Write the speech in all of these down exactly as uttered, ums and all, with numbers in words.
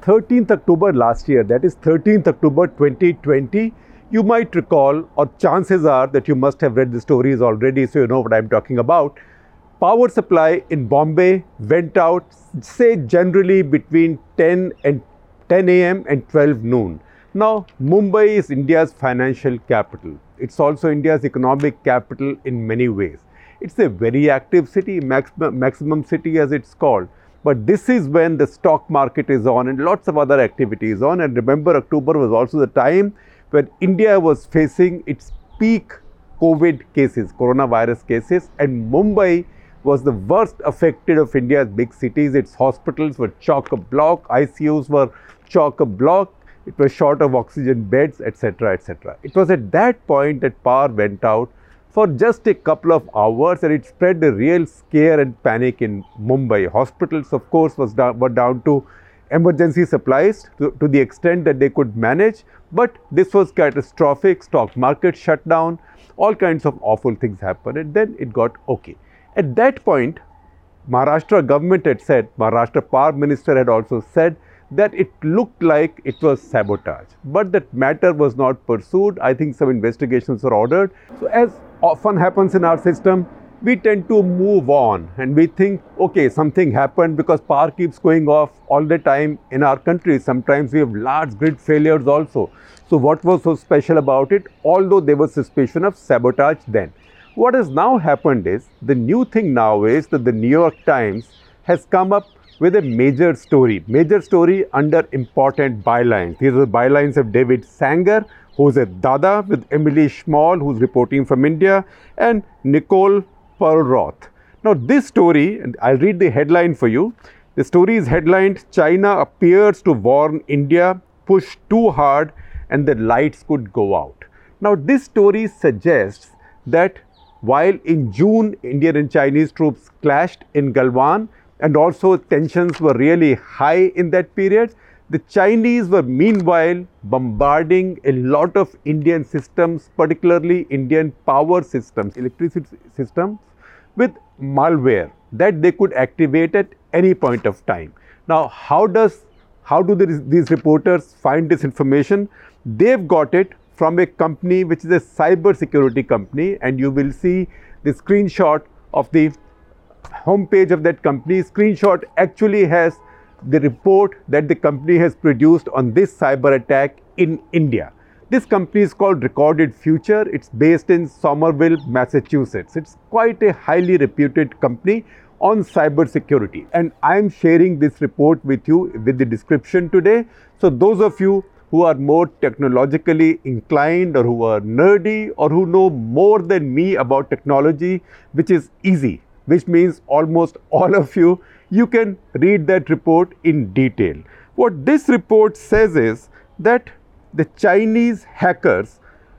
thirteenth October last year, that is thirteenth October twenty twenty, you might recall, or chances are that you must have read the stories already, so you know what I'm talking about. Power supply in Bombay went out, say generally between ten and ten A M and twelve noon. Now, Mumbai is India's financial capital. It's also India's economic capital in many ways. It's a very active city, maximum, maximum city as it's called. But this is when the stock market is on and lots of other activities on. And remember, October was also the time when India was facing its peak COVID cases, coronavirus cases, and Mumbai was the worst affected of India's big cities. Its hospitals were chock-a-block, I C Us were chock-a-block, it was short of oxygen beds, et cetera, et cetera. It was at that point that power went out for just a couple of hours, and it spread a real scare and panic in Mumbai. Hospitals, of course, was down, were down to emergency supplies to, to the extent that they could manage, but this was catastrophic. Stock market shut down, all kinds of awful things happened, and then it got okay. At that point, Maharashtra government had said, Maharashtra Power Minister had also said that it looked like it was sabotage, but that matter was not pursued. I think some investigations were ordered. So as often happens in our system, we tend to move on and we think, okay, something happened, because power keeps going off all the time in our country. Sometimes we have large grid failures also. So what was so special about it? Although there was suspicion of sabotage then. What has now happened is, the new thing now is that the New York Times has come up with a major story, major story under important bylines. These are the bylines of David Sanger, who's a Dada, with Emily Schmall, who's reporting from India, and Nicole Perlroth. Now this story, and I'll read the headline for you. The story is headlined, China appears to warn India, push too hard and the lights could go out. Now this story suggests that while in June, Indian and Chinese troops clashed in Galwan, and also tensions were really high in that period, the Chinese were meanwhile bombarding a lot of Indian systems, particularly Indian power systems, electricity systems, with malware that they could activate at any point of time. Now, how does how do these, these reporters find this information? They've got it from a company which is a cyber security company, and you will see the screenshot of the homepage of that company. Screenshot actually has the report that the company has produced on this cyber attack in India. This company is called Recorded Future. It's based in Somerville, Massachusetts. It's quite a highly reputed company on cyber security. And I'm sharing this report with you with the description today. So those of you who are more technologically inclined, or who are nerdy, or who know more than me about technology, which is easy, which means almost all of you, you can read that report in detail. What this report says is that the Chinese hackers,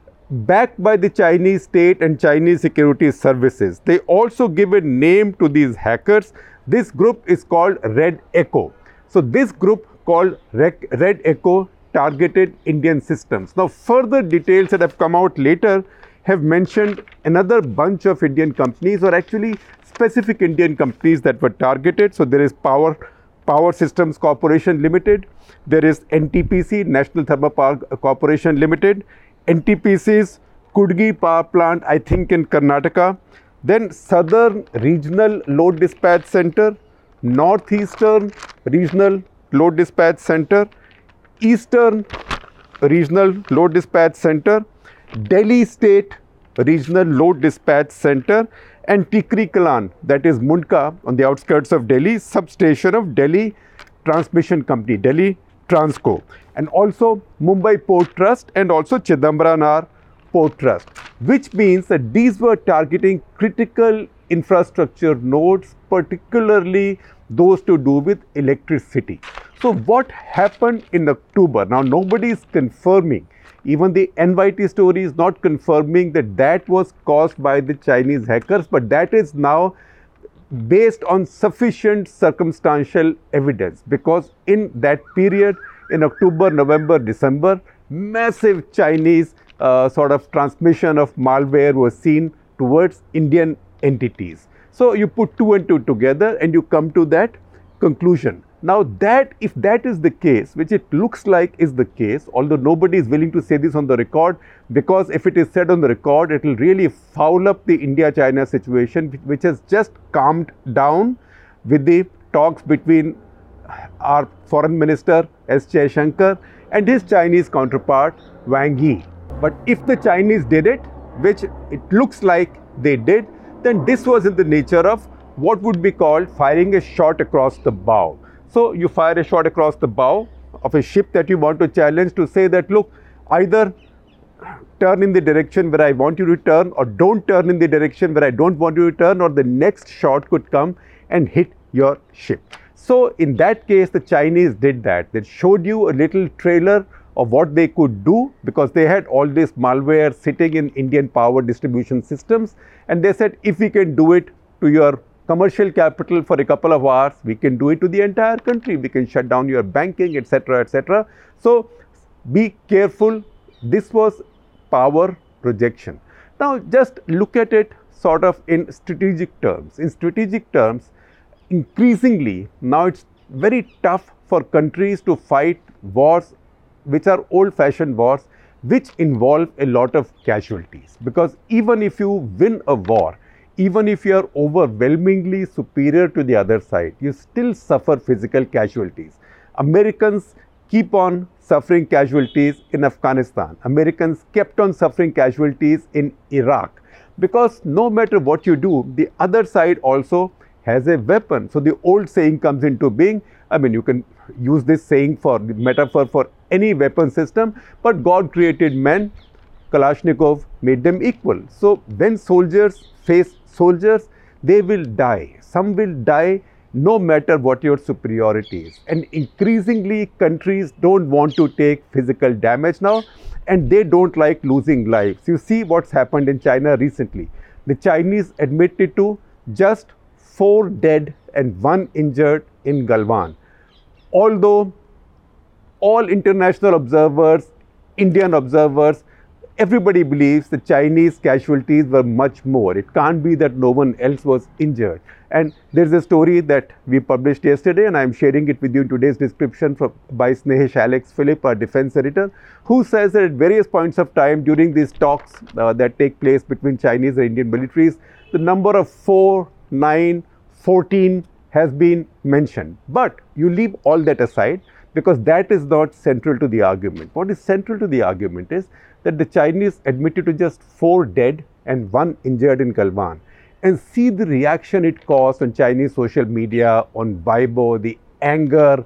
backed by the Chinese state and Chinese security services, they also give a name to these hackers. This group is called Red Echo. So this group called Red Echo targeted Indian systems. Now further details that have come out later have mentioned another bunch of Indian companies, or actually specific Indian companies that were targeted. So there is Power Power Systems Corporation Limited, there is N T P C, National Thermal Power Corporation Limited, N T P C's Kudgi Power Plant, I think in Karnataka, then Southern Regional Load Dispatch Center, Northeastern Regional Load Dispatch Center, Eastern Regional Load Dispatch Center, Delhi State Regional Load Dispatch Center, and Tikri Kalan, that is Mundka on the outskirts of Delhi, substation of Delhi Transmission Company, Delhi Transco, and also Mumbai Port Trust, and also Chidambaram Port Trust, which means that these were targeting critical infrastructure nodes, particularly those to do with electricity. So what happened in October? Now nobody is confirming, even the N Y T story is not confirming that that was caused by the Chinese hackers, but that is now based on sufficient circumstantial evidence, because in that period, in October, November, December, massive Chinese uh, sort of transmission of malware was seen towards Indian entities. So you put two and two together and you come to that conclusion. Now that, if that is the case, which it looks like is the case, although nobody is willing to say this on the record, because if it is said on the record, it will really foul up the India-China situation, which has just calmed down with the talks between our Foreign Minister S. Jaishankar and his Chinese counterpart Wang Yi. But if the Chinese did it, which it looks like they did, then this was in the nature of what would be called firing a shot across the bow. So you fire a shot across the bow of a ship that you want to challenge to say that, look, either turn in the direction where I want you to turn, or don't turn in the direction where I don't want you to turn, or the next shot could come and hit your ship. So in that case, the Chinese did that. They showed you a little trailer of what they could do, because they had all this malware sitting in Indian power distribution systems, and they said, if we can do it to your commercial capital for a couple of hours, we can do it to the entire country. We can shut down your banking, et cetera, et cetera. So be careful. This was power projection. Now just look at it sort of in strategic terms. In strategic terms, increasingly now it's very tough for countries to fight wars which are old-fashioned wars, which involve a lot of casualties. Because even if you win a war, even if you are overwhelmingly superior to the other side, you still suffer physical casualties. Americans keep on suffering casualties in Afghanistan. Americans kept on suffering casualties in Iraq. Because no matter what you do, the other side also has a weapon. So the old saying comes into being. I mean, you can use this saying for the metaphor for any weapon system, but God created men, Kalashnikov made them equal. So when soldiers face soldiers, they will die. Some will die no matter what your superiority is. And increasingly, countries don't want to take physical damage now, and they don't like losing lives. You see what's happened in China recently. The Chinese admitted to just four dead and one injured in Galwan. Although all international observers, Indian observers, everybody believes the Chinese casualties were much more. It can't be that no one else was injured. And there's a story that we published yesterday, and I'm sharing it with you in today's description from, by Snehesh Alex Philip, our defense editor, who says that at various points of time during these talks uh, that take place between Chinese and Indian militaries, the number of four, nine, fourteen has been mentioned. But you leave all that aside, because that is not central to the argument. What is central to the argument is that the Chinese admitted to just four dead and one injured in Galwan. And see the reaction it caused on Chinese social media, on Weibo, the anger.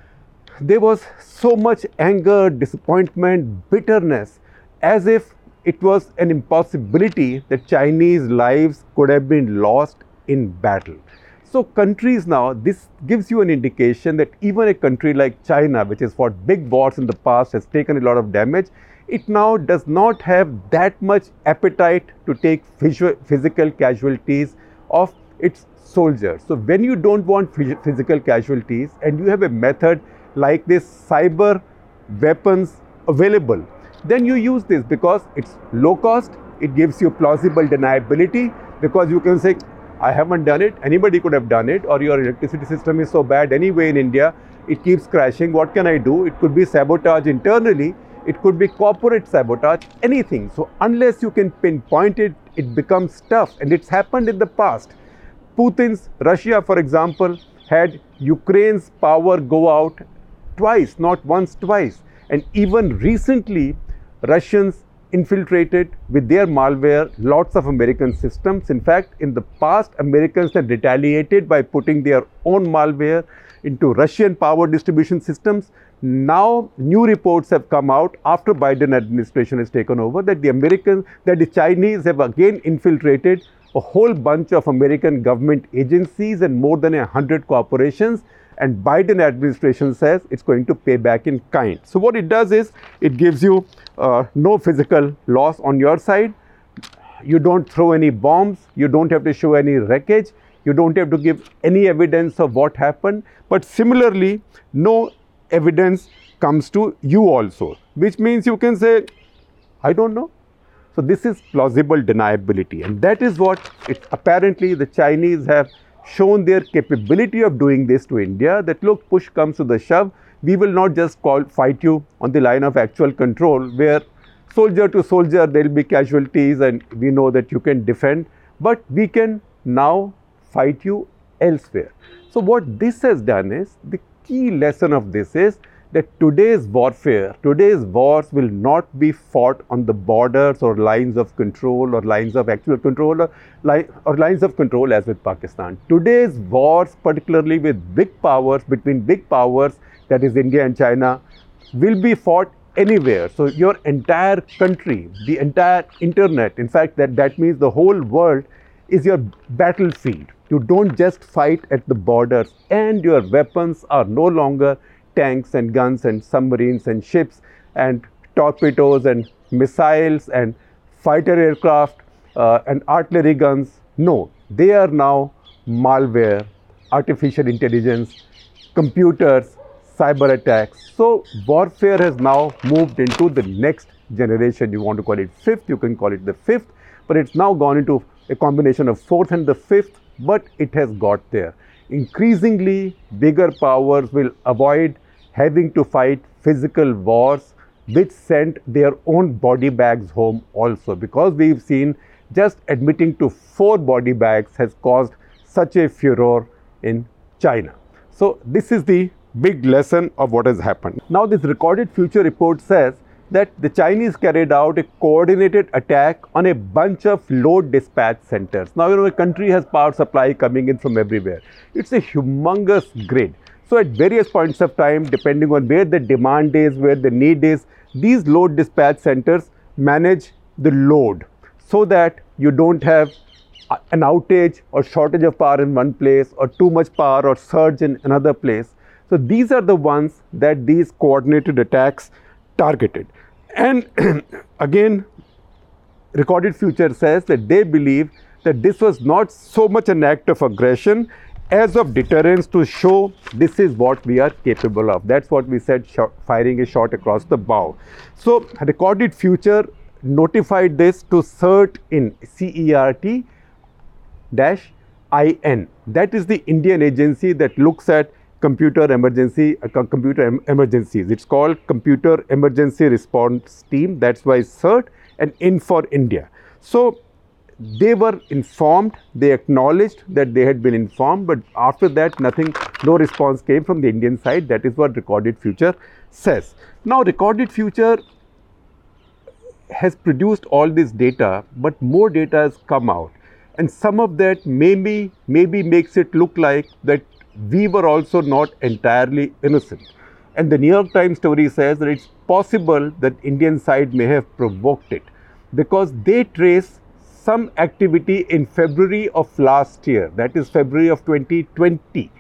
There was so much anger, disappointment, bitterness, as if it was an impossibility that Chinese lives could have been lost in battle. So countries now, this gives you an indication that even a country like China, which has fought big wars in the past, has taken a lot of damage, it now does not have that much appetite to take physical casualties of its soldiers. So when you don't want physical casualties and you have a method like this, cyber weapons available, then you use this because it's low cost, it gives you plausible deniability, because you can say, I haven't done it, anybody could have done it, or your electricity system is so bad anyway in India, it keeps crashing, what can I do? It could be sabotage internally, it could be corporate sabotage, anything. So unless you can pinpoint it, it becomes tough, and it's happened in the past. Putin's Russia, for example, had Ukraine's power go out twice, not once, twice. And even recently, Russians infiltrated with their malware lots of American systems. In fact, in the past, Americans had retaliated by putting their own malware into Russian power distribution systems. Now, new reports have come out after Biden administration has taken over that the Americans, that the Chinese have again infiltrated a whole bunch of American government agencies and more than a hundred corporations. And Biden administration says it's going to pay back in kind. So what it does is it gives you uh, no physical loss on your side. You don't throw any bombs. You don't have to show any wreckage. You don't have to give any evidence of what happened. But similarly, no evidence comes to you also, which means you can say, I don't know. So this is plausible deniability. And that is what it, apparently the Chinese have shown their capability of doing this to India, that look, push comes to the shove, we will not just call, fight you on the line of actual control, where soldier to soldier there will be casualties and we know that you can defend, but we can now fight you elsewhere. So what this has done is, the key lesson of this is that today's warfare, today's wars will not be fought on the borders or lines of control or lines of actual control or, li or lines of control as with Pakistan. Today's wars, particularly with big powers, between big powers, that is India and China, will be fought anywhere. So your entire country, the entire internet, in fact that, that means the whole world is your battlefield. You don't just fight at the borders, and your weapons are no longer tanks and guns and submarines and ships and torpedoes and missiles and fighter aircraft uh, and artillery guns. No, they are now malware, artificial intelligence, computers, cyber attacks. So warfare has now moved into the next generation. You want to call it fifth, you can call it the fifth, but it's now gone into a combination of fourth and the fifth, but it has got there. Increasingly, bigger powers will avoid having to fight physical wars, which sent their own body bags home also, because we've seen just admitting to four body bags has caused such a furor in China. So this is the big lesson of what has happened. Now this recorded future report says that the Chinese carried out a coordinated attack on a bunch of load dispatch centers. Now, you know, a country has power supply coming in from everywhere. It's a humongous grid. So at various points of time, depending on where the demand is, where the need is, these load dispatch centers manage the load so that you don't have an outage or shortage of power in one place, or too much power or surge in another place. So these are the ones that these coordinated attacks targeted. And again, Recorded Future says that they believe that this was not so much an act of aggression as of deterrence, to show this is what we are capable of. That's what we said, shot, firing a shot across the bow. So Recorded Future notified this to CERT in, C E R T dash I N. That is the Indian agency that looks at computer emergency, uh, computer em emergencies. It's called Computer Emergency Response Team. That's why CERT, and in for India. So they were informed, they acknowledged that they had been informed, but after that nothing, no response came from the Indian side. That is what Recorded Future says. Now Recorded Future has produced all this data, but more data has come out, and some of that maybe, maybe makes it look like that we were also not entirely innocent. And the New York Times story says that it's possible that Indian side may have provoked it, because they trace some activity in February of last year, that is February of twenty twenty,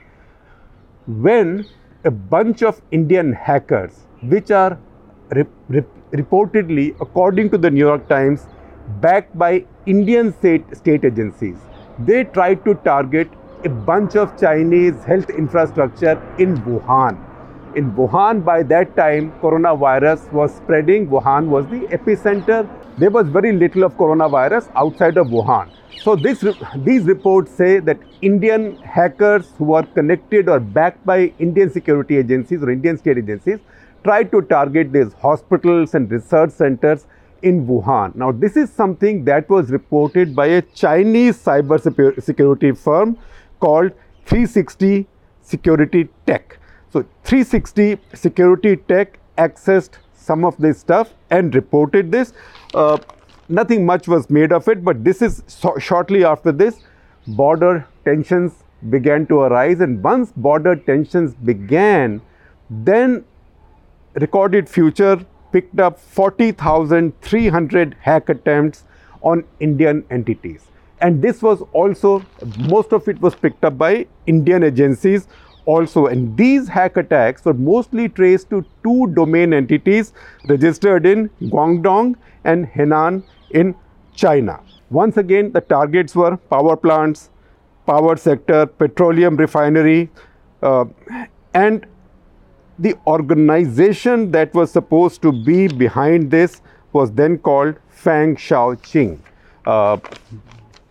when a bunch of Indian hackers, which are rep rep reportedly, according to the New York Times, backed by Indian state, state agencies, they tried to target a bunch of Chinese health infrastructure in Wuhan. In Wuhan, by that time, coronavirus was spreading. Wuhan was the epicenter. There was very little of coronavirus outside of Wuhan. So this, these reports say that Indian hackers who are connected or backed by Indian security agencies or Indian state agencies tried to target these hospitals and research centers in Wuhan. Now, this is something that was reported by a Chinese cyber security firm called three sixty Security Tech. So three sixty Security Tech accessed some of this stuff and reported this. Uh, nothing much was made of it, but this is so shortly after this, border tensions began to arise, and once border tensions began, then Recorded Future picked up forty thousand three hundred hack attempts on Indian entities. And this was also, most of it was picked up by Indian agencies also. And these hack attacks were mostly traced to two domain entities registered in Guangdong and Henan in China. Once again, the targets were power plants, power sector, petroleum refinery, uh, and the organization that was supposed to be behind this was then called Fang Shaoqing. Uh,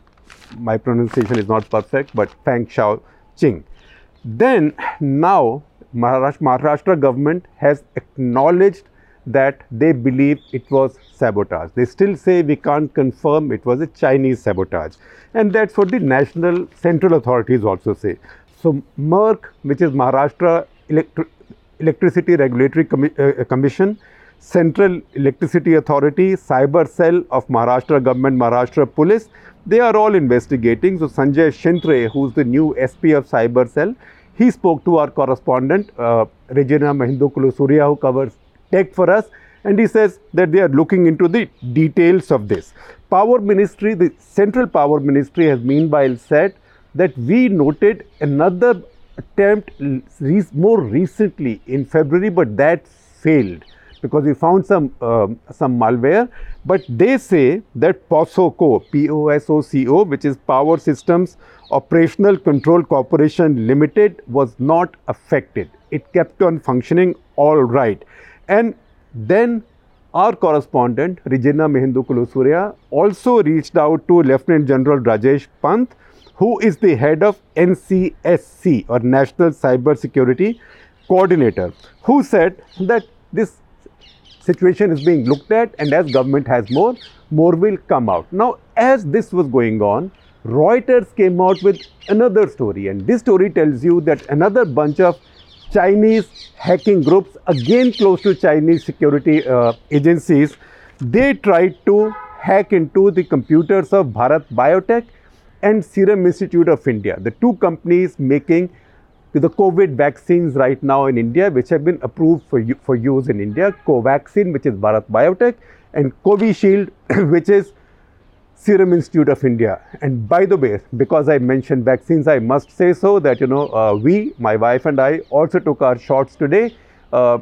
my pronunciation is not perfect, but Feng Xiaoqing. Then now Maharashtra, Maharashtra government has acknowledged that they believe it was sabotage. They still say we can't confirm it was a Chinese sabotage. And that's what the national central authorities also say. So MERC, which is Maharashtra Electri Electricity Regulatory Commi uh, Commission, Central Electricity Authority, Cyber Cell of Maharashtra Government, Maharashtra Police, they are all investigating. So Sanjay Shintre, who's the new S P of Cyber Cell, he spoke to our correspondent, uh, Regina Mahindokulu-Surya, who covers tech for us, and he says that they are looking into the details of this. Power Ministry, the Central Power Ministry has meanwhile said that we noted another attempt more recently in February, but that failed because we found some uh, some malware. But they say that POSOCO, P O S O C O, which is Power Systems Operational Control Corporation Limited, was not affected. It kept on functioning all right. And then our correspondent, Regina Mahindokulu-Surya, also reached out to Lieutenant General Rajesh Pant, who is the head of N C S C, or National Cyber Security Coordinator, who said that this situation is being looked at, and as government has more, more will come out. Now, as this was going on, Reuters came out with another story, and this story tells you that another bunch of Chinese hacking groups, again close to Chinese security uh, agencies, they tried to hack into the computers of Bharat Biotech and Serum Institute of India, the two companies making the COVID vaccines right now in India, which have been approved for, for use in India. Covaxin, which is Bharat Biotech, and Covishield, which is Serum Institute of India. And by the way, because I mentioned vaccines, I must say so that, you know, uh, we, my wife and I, also took our shots today. Uh,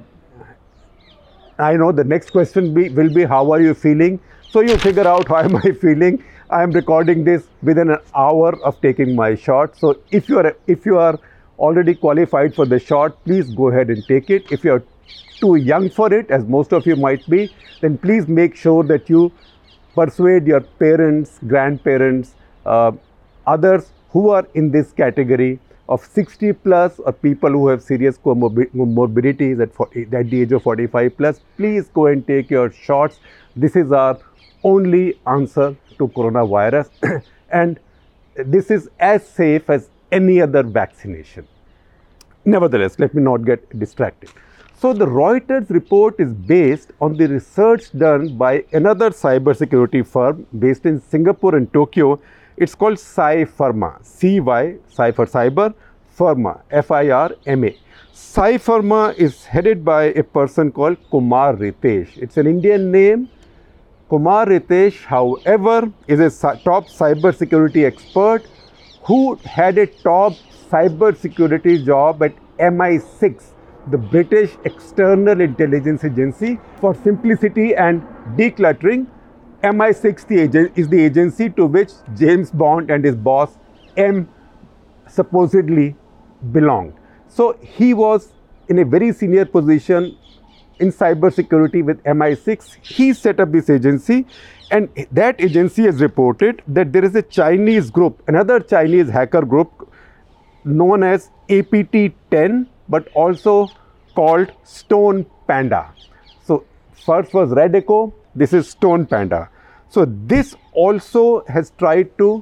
I know the next question be, will be, how are you feeling? So you figure out how am I feeling. I am recording this within an hour of taking my shot. So if you are, if you are already qualified for the shot, please go ahead and take it. If you are too young for it, as most of you might be, then please make sure that you persuade your parents, grandparents, uh, others who are in this category of sixty plus, or people who have serious comorbidities at, at the age of forty-five plus. Please go and take your shots. This is our only answer to coronavirus, and this is as safe as any other vaccination. Nevertheless, let me not get distracted. So the Reuters report is based on the research done by another cybersecurity firm based in Singapore and Tokyo. It's called Cypherma, C Y, Cy for cyber, Firma, F I R M A. Cypherma is headed by a person called Kumar Ritesh. It's an Indian name. Kumar Ritesh, however, is a top cybersecurity expert who had a top cybersecurity job at M I six, the British External Intelligence Agency. For simplicity and decluttering, M I six is the agency to which James Bond and his boss M supposedly belonged. So he was in a very senior position in cybersecurity with M I six. He set up this agency, and that agency has reported that there is a Chinese group, another Chinese hacker group known as A P T ten, but also called Stone Panda. So first was Red Echo, this is Stone Panda. So this also has tried to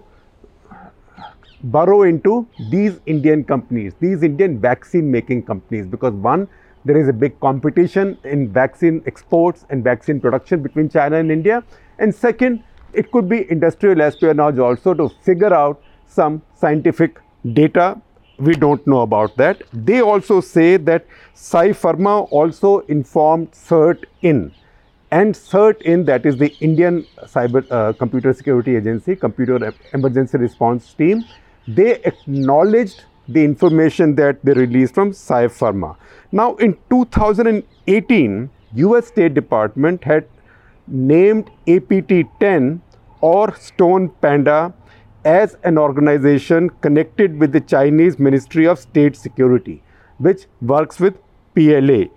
burrow into these Indian companies, these Indian vaccine making companies, because one, there is a big competition in vaccine exports and vaccine production between China and India. And second, it could be industrial espionage also to figure out some scientific data. We don't know about that. They also say that Cypherma also informed CERT-In. And CERT-In, that is the Indian Cyber uh, Computer Security Agency, Computer Emergency Response Team, they acknowledged the information that they released from Cypherma. Now, in two thousand eighteen, U S State Department had named A P T ten or Stone Panda as an organization connected with the Chinese Ministry of State Security, which works with P L A.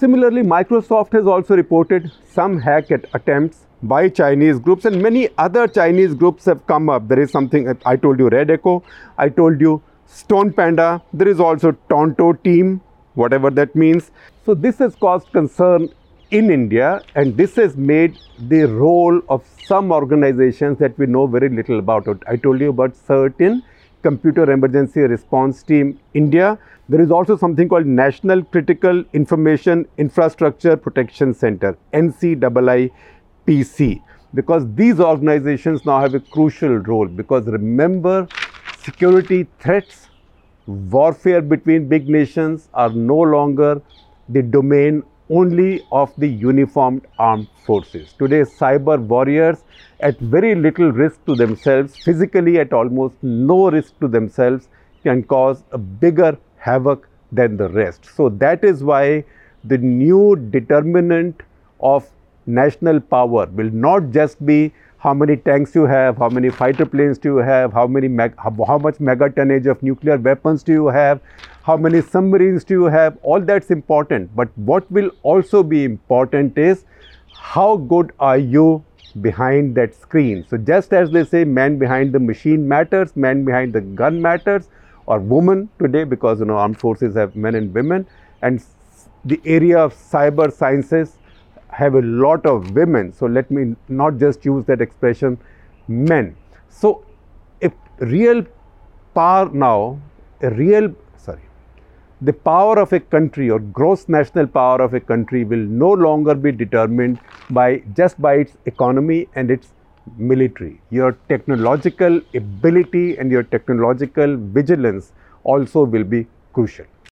Similarly, Microsoft has also reported some hack at attempts by Chinese groups, and many other Chinese groups have come up. There is something, I told you Red Echo, I told you Stone Panda, there is also Tonto Team, whatever that means. So this has caused concern in India, and this has made the role of some organizations that we know very little about. I told you about certain Computer Emergency Response Team India. There is also something called National Critical Information Infrastructure Protection Center, N C I I P C, because these organizations now have a crucial role, because remember, security threats, warfare between big nations are no longer the domain only of the uniformed armed forces. Today, cyber warriors at very little risk to themselves, physically at almost no risk to themselves, can cause a bigger havoc than the rest. So that is why the new determinant of national power will not just be how many tanks you have, how many fighter planes do you have, how many meg how, how much megatonnage of nuclear weapons do you have, how many submarines do you have. All that's important, but what will also be important is how good are you behind that screen. So just as they say man behind the machine matters, man behind the gun matters, or woman today, because you know armed forces have men and women, and the area of cyber sciences have a lot of women. So let me not just use that expression men. So if real power now, a real, sorry, the power of a country or gross national power of a country will no longer be determined by just by its economy and its military. Your technological ability and your technological vigilance also will be crucial.